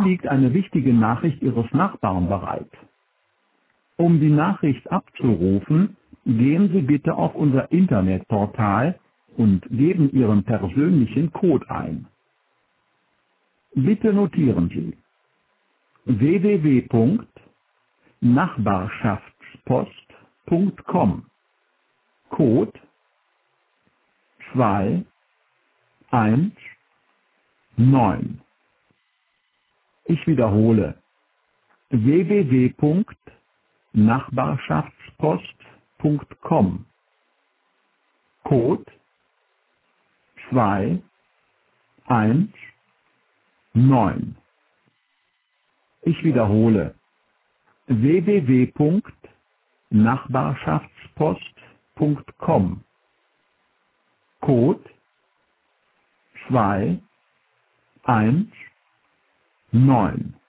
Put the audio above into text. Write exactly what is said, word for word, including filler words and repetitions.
liegt eine wichtige Nachricht Ihres Nachbarn bereit. Um die Nachricht abzurufen, gehen Sie bitte auf unser Internetportal und geben Ihren persönlichen Code ein. Bitte notieren Sie w w w punkt nachbarschaftspost punkt com Code zwei eins neun. Ich wiederhole w w w punkt nachbarschaftspost punkt com Code zwei eins neun. Ich wiederhole w w w punkt nachbarschaftspost punkt com Code zwei eins neun.